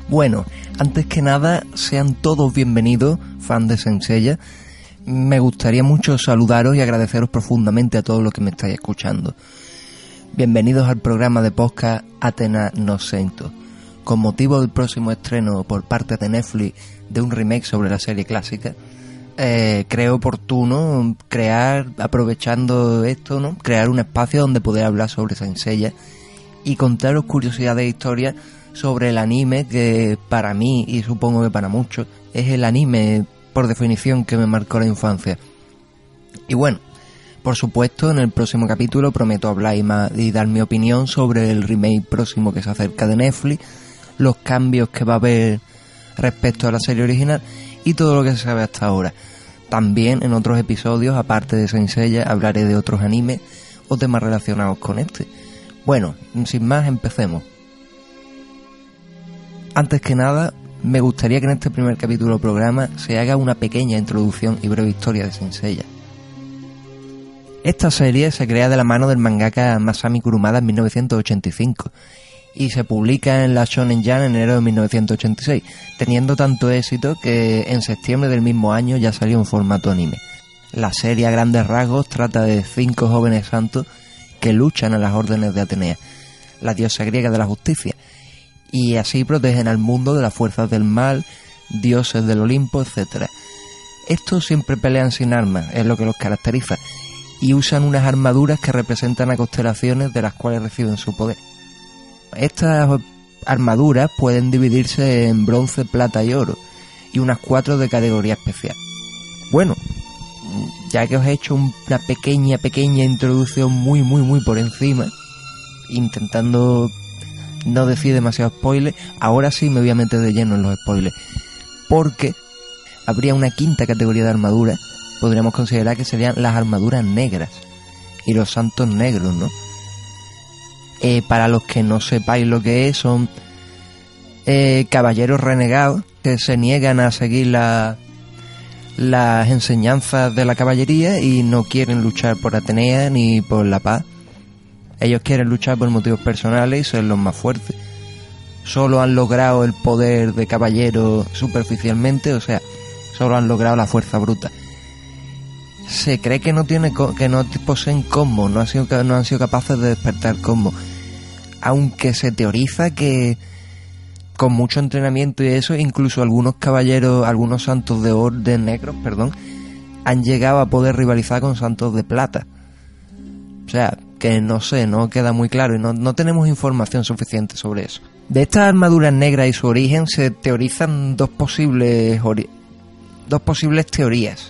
Bueno, antes que nada, sean todos bienvenidos, fans de Saint Seiya. Me gustaría mucho saludaros y agradeceros profundamente a todos los que me estáis escuchando. Bienvenidos al programa de podcast Athena no Sento. Con motivo del próximo estreno por parte de Netflix de un remake sobre la serie clásica, creo oportuno crear, aprovechando esto, ¿no?, crear un espacio donde poder hablar sobre Saint Seiya y contaros curiosidades e historias sobre el anime que para mí, y supongo que para muchos, es el anime por definición que me marcó la infancia. Y bueno, por supuesto, en el próximo capítulo prometo hablar y dar mi opinión sobre el remake próximo que se acerca de Netflix, los cambios que va a haber respecto a la serie original y todo lo que se sabe hasta ahora. También en otros episodios, aparte de Saint Seiya, hablaré de otros animes o temas relacionados con este. Bueno, sin más, empecemos. Antes que nada, me gustaría que en este primer capítulo del programa se haga una pequeña introducción y breve historia de Saint Seiya. Esta serie se crea de la mano del mangaka Masami Kurumada en 1985 y se publica en la Shonen Jump en enero de 1986, teniendo tanto éxito que en septiembre del mismo año ya salió en formato anime. La serie a grandes rasgos trata de 5 jóvenes santos que luchan a las órdenes de Atenea, la diosa griega de la justicia, y así protegen al mundo de las fuerzas del mal, dioses del Olimpo, etc. Estos siempre pelean sin armas, es lo que los caracteriza, y usan unas armaduras que representan a constelaciones de las cuales reciben su poder. Estas armaduras pueden dividirse en bronce, plata y oro, y unas 4 de categoría especial. Bueno, ya que os he hecho una pequeña introducción muy por encima, intentando no decir demasiado spoiler, ahora sí me voy a meter de lleno en los spoilers, porque habría una quinta categoría de armadura, podríamos considerar que serían las armaduras negras y los santos negros, ¿no? Para los que no sepáis lo que es, son caballeros renegados que se niegan a seguir las enseñanzas de la caballería y no quieren luchar por Atenea ni por la paz. Ellos quieren luchar por motivos personales y ser los más fuertes. Solo han logrado el poder de caballero superficialmente, o sea, solo han logrado la fuerza bruta. Se cree que no poseen combos, no han sido capaces de despertar combos. Aunque se teoriza que con mucho entrenamiento y eso, incluso algunos caballeros, algunos santos de orden negros, han llegado a poder rivalizar con santos de plata. O sea, que no sé, no queda muy claro y no tenemos información suficiente sobre eso. De estas armaduras negras y su origen se teorizan dos posibles teorías.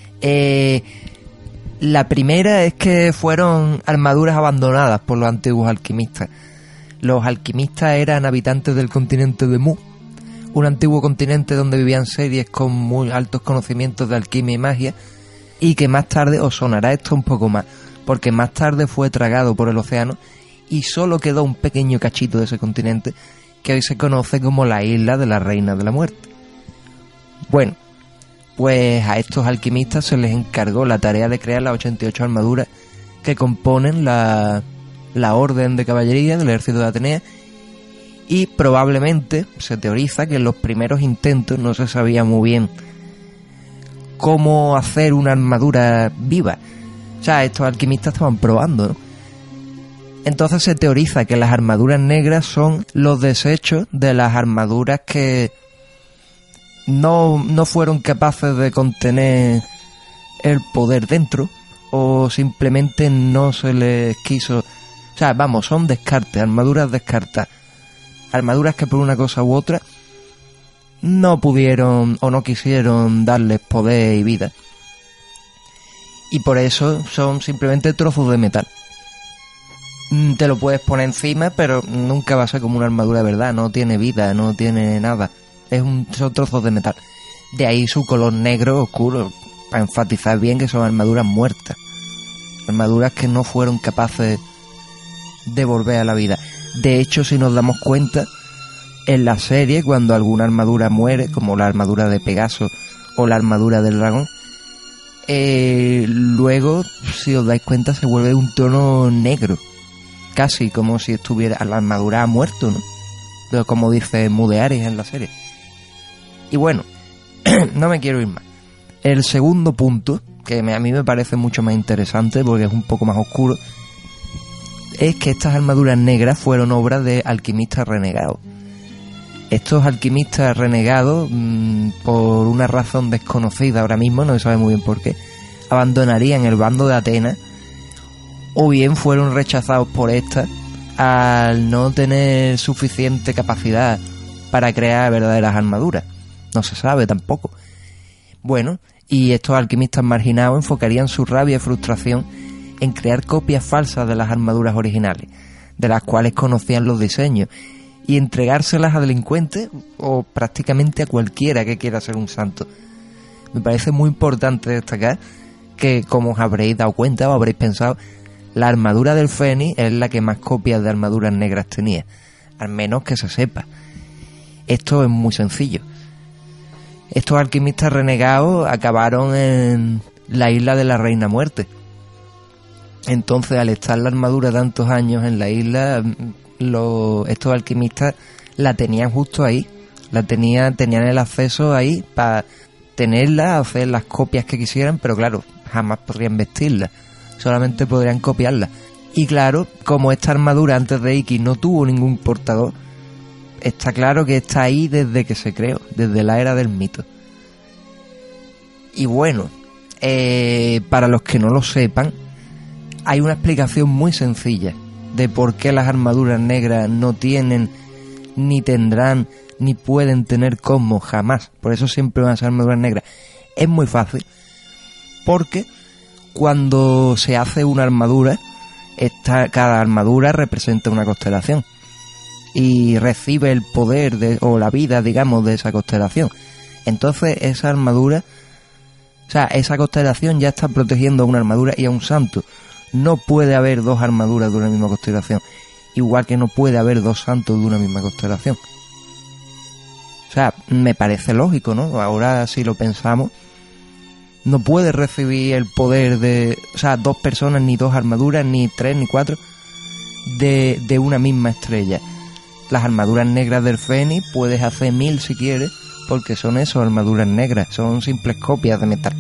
La primera es que fueron armaduras abandonadas por los antiguos alquimistas. Los alquimistas eran habitantes del continente de Mu, un antiguo continente donde vivían seres con muy altos conocimientos de alquimia y magia, y que más tarde, os sonará esto un poco más, porque más tarde fue tragado por el océano y solo quedó un pequeño cachito de ese continente que hoy se conoce como la isla de la Reina de la Muerte. Bueno, pues a estos alquimistas se les encargó la tarea de crear las 88 armaduras que componen la orden de caballería del ejército de Atenea, y probablemente se teoriza que en los primeros intentos no se sabía muy bien cómo hacer una armadura viva. O sea, estos alquimistas estaban probando, ¿no? Entonces se teoriza que las armaduras negras son los desechos de las armaduras que no fueron capaces de contener el poder dentro, o simplemente no se les quiso. O sea, vamos, son descartes, armaduras descartadas. Armaduras que por una cosa u otra no pudieron o no quisieron darles poder y vida. Y por eso son simplemente trozos de metal. Te lo puedes poner encima, pero nunca va a ser como una armadura de verdad. No tiene vida, no tiene nada. Son trozos de metal. De ahí su color negro oscuro, para enfatizar bien que son armaduras muertas. Armaduras que no fueron capaces de volver a la vida. De hecho, si nos damos cuenta, en la serie, cuando alguna armadura muere, como la armadura de Pegaso o la armadura del dragón, luego, si os dais cuenta, se vuelve un tono negro, casi como si estuviera la armadura ha muerto, ¿no? como dice Mudearis en la serie. Y bueno, no me quiero ir más. El segundo punto, que a mí me parece mucho más interesante porque es un poco más oscuro, es que estas armaduras negras fueron obras de alquimistas renegados. Estos alquimistas renegados, por una razón desconocida ahora mismo, no se sabe muy bien por qué, abandonarían el bando de Atenas, o bien fueron rechazados por estas al no tener suficiente capacidad para crear verdaderas armaduras. No se sabe tampoco. Bueno, y estos alquimistas marginados enfocarían su rabia y frustración en crear copias falsas de las armaduras originales, de las cuales conocían los diseños, y entregárselas a delincuentes o prácticamente a cualquiera que quiera ser un santo. Me parece muy importante destacar que, como os habréis dado cuenta o habréis pensado, la armadura del Fénix es la que más copias de armaduras negras tenía, al menos que se sepa. Esto es muy sencillo. Estos alquimistas renegados acabaron en la isla de la Reina Muerte. Entonces, al estar la armadura tantos años en la isla, estos alquimistas la tenían justo ahí. Tenían el acceso ahí para tenerla, hacer las copias que quisieran, pero claro, jamás podrían vestirla. Solamente podrían copiarla. Y claro, como esta armadura antes de Iki no tuvo ningún portador, está claro que está ahí desde que se creó, desde la era del mito. Y bueno, para los que no lo sepan, hay una explicación muy sencilla de por qué las armaduras negras no tienen, ni tendrán, ni pueden tener cosmos jamás. Por eso siempre van a ser armaduras negras. Es muy fácil, porque cuando se hace una armadura, cada armadura representa una constelación y recibe el poder o la vida, digamos, de esa constelación. Entonces esa armadura, o sea, esa constelación ya está protegiendo a una armadura y a un santo. No puede haber dos armaduras de una misma constelación, igual que no puede haber dos santos de una misma constelación. O sea, me parece lógico, ¿no? Ahora, si lo pensamos, no puede recibir el poder de, o sea, dos personas, ni dos armaduras, ni tres, ni cuatro, de una misma estrella. Las armaduras negras del Fénix puedes hacer 1000 si quieres, porque son eso, armaduras negras, son simples copias de metal.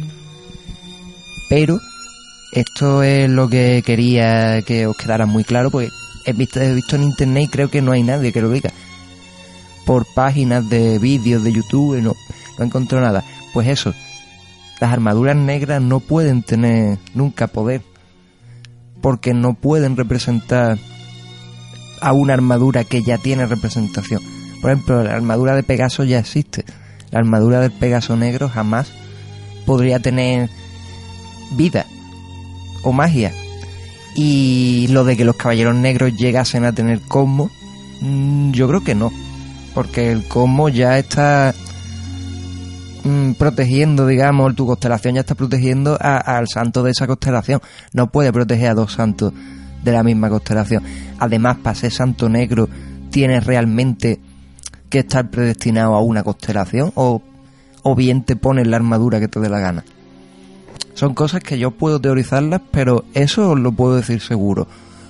Pero esto es lo que quería que os quedara muy claro, porque he visto en internet y creo que no hay nadie que lo diga. Por páginas de vídeos de YouTube no encontré nada. Pues eso, las armaduras negras no pueden tener nunca poder, porque no pueden representar a una armadura que ya tiene representación. Por ejemplo, la armadura de Pegaso ya existe. La armadura del Pegaso negro jamás podría tener vida o magia. Y lo de que los caballeros negros llegasen a tener cosmos, yo creo que no, porque el cosmos ya está protegiendo, digamos, tu constelación ya está protegiendo al santo de esa constelación. No puede proteger a dos santos de la misma constelación. Además, para ser santo negro tienes realmente que estar predestinado a una constelación, o bien te pones la armadura que te dé la gana. Son cosas que yo puedo teorizarlas, pero eso os lo puedo decir seguro.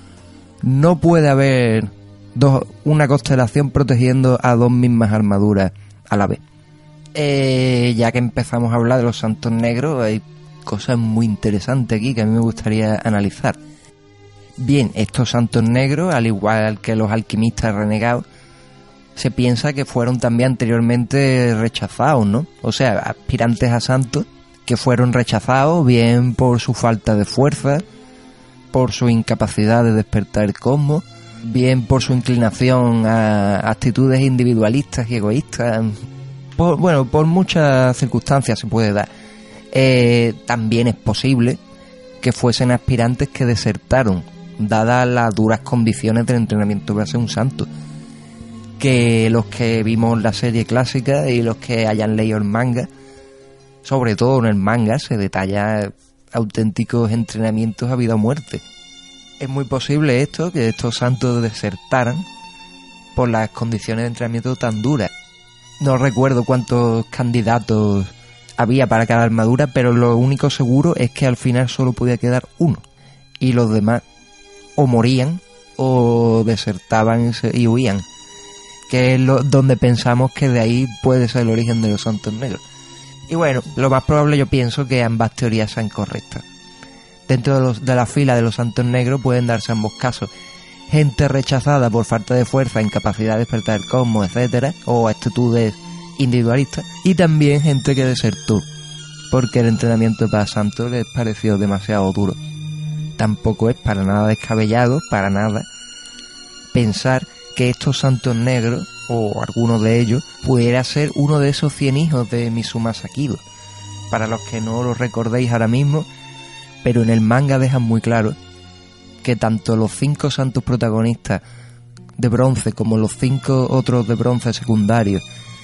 No puede haber una constelación protegiendo a dos mismas armaduras a la vez. Ya que empezamos a hablar de los santos negros, hay cosas muy interesantes aquí que a mí me gustaría analizar. Bien, estos santos negros, al igual que los alquimistas renegados, se piensa que fueron también anteriormente rechazados, ¿no? O sea, aspirantes a santos que fueron rechazados bien por su falta de fuerza, por su incapacidad de despertar el cosmos, bien por su inclinación a actitudes individualistas y egoístas. Por muchas circunstancias se puede dar. También es posible que fuesen aspirantes que desertaron, dadas las duras condiciones del entrenamiento para ser un santo. Que los que vimos la serie clásica y los que hayan leído el manga, sobre todo en el manga, se detalla auténticos entrenamientos a vida o muerte. Es muy posible esto, que estos santos desertaran por las condiciones de entrenamiento tan duras. No recuerdo cuántos candidatos había para cada armadura, pero lo único seguro es que al final solo podía quedar uno, y los demás o morían o desertaban y huían. que es donde pensamos que de ahí puede ser el origen de los santos negros. Y bueno, lo más probable, yo pienso que ambas teorías sean correctas. Dentro de la fila de los santos negros pueden darse ambos casos. Gente rechazada por falta de fuerza, incapacidad de despertar el cosmos, etcétera, o actitudes individualistas, y también gente que desertó porque el entrenamiento para santos les pareció demasiado duro. Tampoco es para nada descabellado, para nada, pensar que estos santos negros, o alguno de ellos, pudiera ser uno de esos 100 hijos de Mizumasa Kido. Para los que no lo recordéis ahora mismo, pero en el manga dejan muy claro que tanto los 5 santos protagonistas de bronce como los 5 otros de bronce secundarios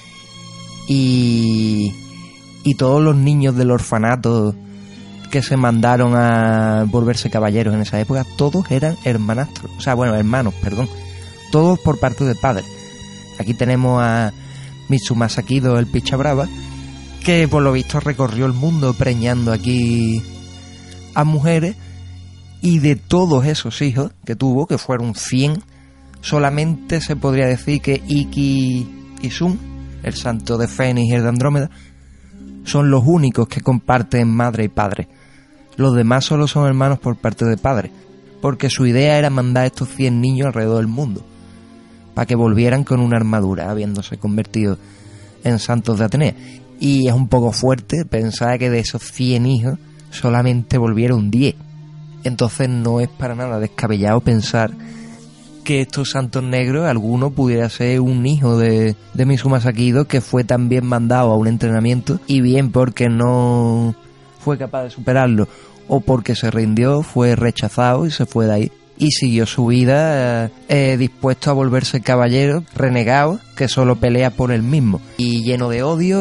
y todos los niños del orfanato que se mandaron a volverse caballeros en esa época, todos eran hermanastros, o sea, bueno, hermanos, perdón, todos por parte de padre. Aquí tenemos a Mizumasa Kido, el Picha Brava, que por lo visto recorrió el mundo preñando aquí a mujeres, y de todos esos hijos que tuvo, que fueron 100, solamente se podría decir que Iki y Sun, el santo de Fénix y el de Andrómeda, son los únicos que comparten madre y padre. Los demás solo son hermanos por parte de padre, porque su idea era mandar a estos 100 niños alrededor del mundo, para que volvieran con una armadura, habiéndose convertido en santos de Atenea. Y es un poco fuerte pensar que de esos 100 hijos solamente volvieron 10. Entonces no es para nada descabellado pensar que estos santos negros, alguno pudiera ser un hijo de Mizumasa Kido, que fue también mandado a un entrenamiento, y bien porque no fue capaz de superarlo, o porque se rindió, fue rechazado y se fue de ahí, y siguió su vida dispuesto a volverse caballero, renegado, que solo pelea por él mismo, y lleno de odio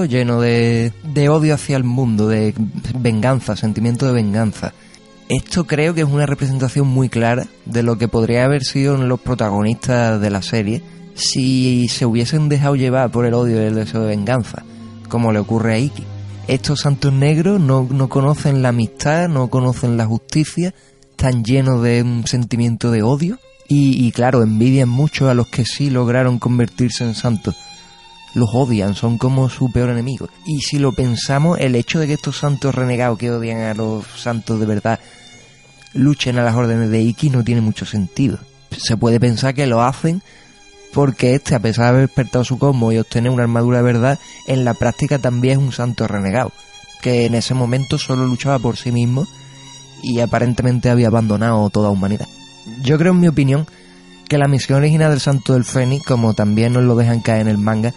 odio hacia el mundo, de venganza, sentimiento de venganza. Esto creo que es una representación muy clara de lo que podría haber sido los protagonistas de la serie si se hubiesen dejado llevar por el odio y el deseo de venganza, como le ocurre a Iki. Estos santos negros no conocen la amistad, no conocen la justicia, están llenos de un sentimiento de odio y claro, envidian mucho a los que sí lograron convertirse en santos. Los odian, son como su peor enemigo. Y si lo pensamos, el hecho de que estos santos renegados que odian a los santos de verdad luchen a las órdenes de Iki no tiene mucho sentido. Se puede pensar que lo hacen porque a pesar de haber despertado su cosmos y obtener una armadura de verdad, en la práctica también es un santo renegado, que en ese momento solo luchaba por sí mismo y aparentemente había abandonado toda humanidad. Yo creo, en mi opinión, que la misión original del santo del Fénix, como también nos lo dejan caer en el manga,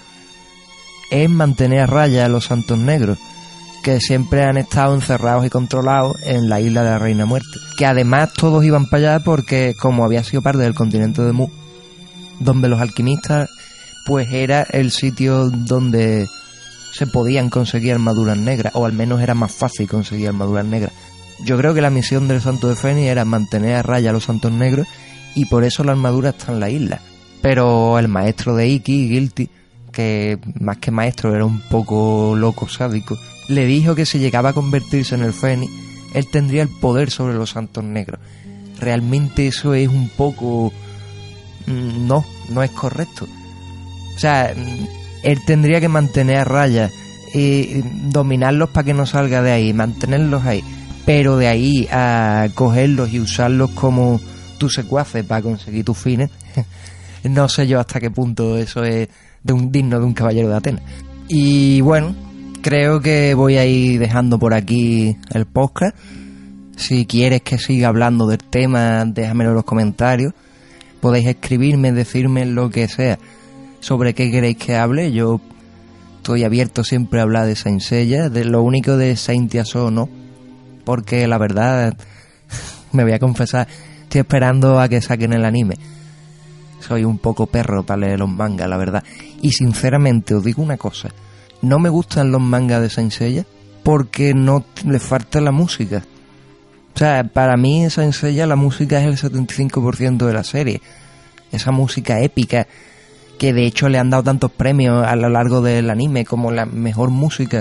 es mantener a raya a los santos negros, que siempre han estado encerrados y controlados en la isla de la Reina Muerte, que además todos iban para allá porque, como había sido parte del continente de Mu, donde los alquimistas, pues era el sitio donde se podían conseguir armaduras negras, o al menos era más fácil conseguir armaduras negras. Yo creo que la misión del santo de Fénix era mantener a raya a los santos negros, y por eso la armadura está en la isla. Pero el maestro de Iki, Guilty, que más que maestro era un poco loco sádico, le dijo que si llegaba a convertirse en el Fénix, él tendría el poder sobre los santos negros. Realmente eso es un poco... no es correcto. O sea, él tendría que mantener a raya y dominarlos para que no salga de ahí, mantenerlos ahí, pero de ahí a cogerlos y usarlos como tus secuaces para conseguir tus fines, no sé yo hasta qué punto eso es digno de un caballero de Atenas. Y bueno, creo que voy a ir dejando por aquí el podcast. Si quieres que siga hablando del tema, déjamelo en los comentarios. Podéis escribirme, decirme lo que sea sobre qué queréis que hable. Yo estoy abierto siempre a hablar de Saint Seiya. De lo único de Saint Yasuo no, porque la verdad, me voy a confesar, estoy esperando a que saquen el anime. Soy un poco perro para leer los mangas, la verdad. Y sinceramente os digo una cosa, no me gustan los mangas de Saint Seiya porque no le falta la música. O sea, para mí en Saint Seiya la música es el 75% de la serie. Esa música épica, que de hecho le han dado tantos premios a lo largo del anime, como la mejor música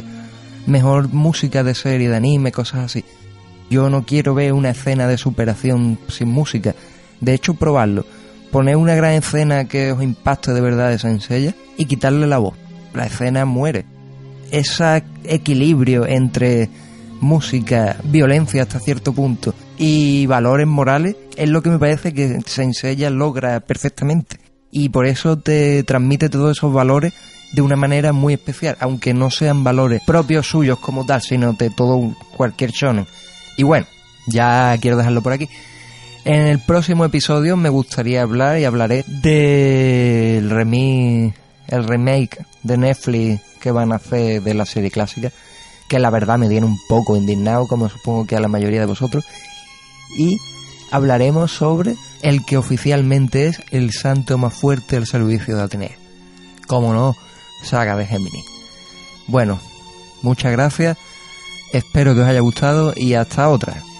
de serie de anime, cosas así. Yo no quiero ver una escena de superación sin música. De hecho, probarlo. poner una gran escena que os impacte de verdad de Saint Seiya y quitarle la voz. La escena muere. Ese equilibrio entre música, violencia hasta cierto punto y valores morales es lo que me parece que Saint Seiya logra perfectamente. Y por eso te transmite todos esos valores de una manera muy especial, aunque no sean valores propios suyos como tal, sino de cualquier shonen. Y bueno, ya quiero dejarlo por aquí. En el próximo episodio me gustaría hablaré del remake de Netflix que van a hacer de la serie clásica, que la verdad me tiene un poco indignado, como supongo que a la mayoría de vosotros. Y hablaremos sobre el que oficialmente es el santo más fuerte al servicio de Atenea. Como no, Saga de Géminis. Bueno, muchas gracias, espero que os haya gustado y hasta otra.